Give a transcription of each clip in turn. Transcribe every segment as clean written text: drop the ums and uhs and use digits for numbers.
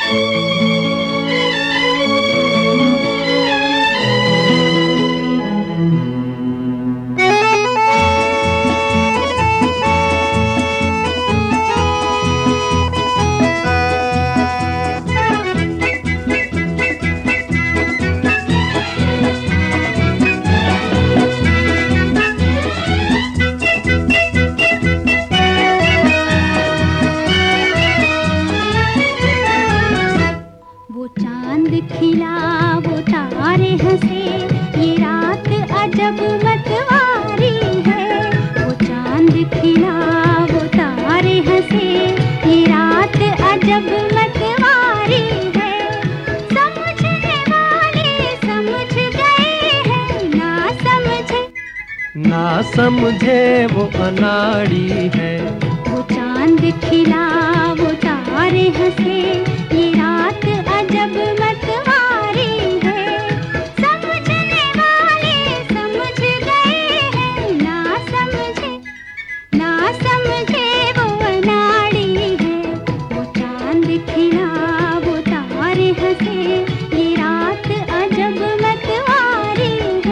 खिला वो तारे हंसे, ये रात अजब मतवारी है। वो चांद खिला वो तारे हंसे, ये रात अजब मतवारी है। समझने वाले समझ गए हैं, ना समझे वो अनाड़ी है। वो चांद खिला वो तारे हंसे, ये रात अजब मतवारी है। समझने वाले समझ गए हैं, ना समझे वो अनाड़ी है। वो चांद खिला वो तारे हंसे, ये रात अजब मतवारी है।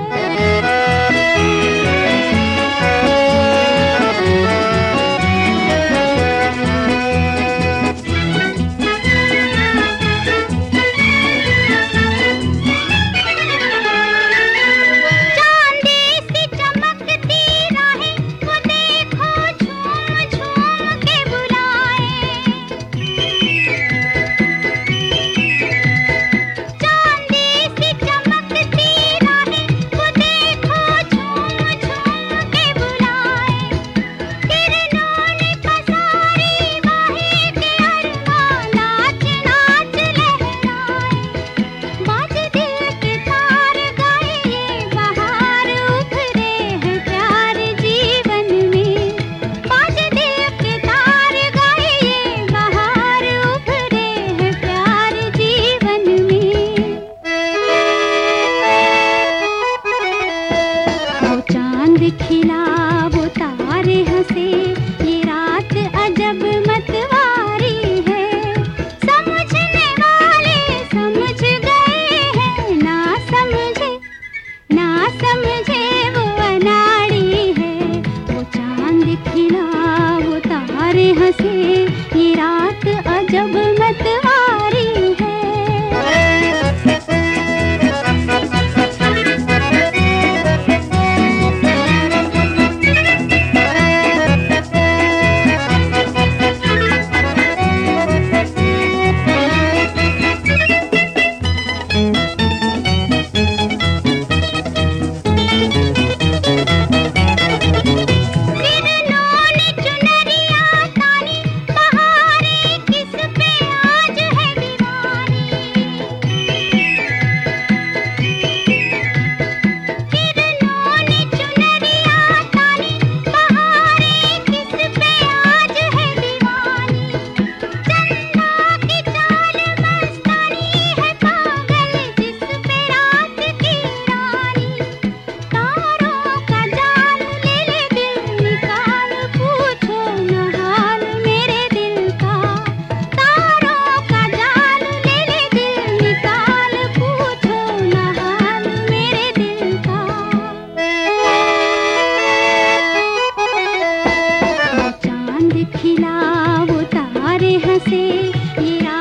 खिला वो तारे हंसे, ये रात अजब मतवारी है। समझने वाले समझ गए हैं, ना समझे वो अनाड़ी है। वो चांद खिला वो तारे हंसे, ये रात अजब मतवारी है। खिला वो तारे हंसे, ये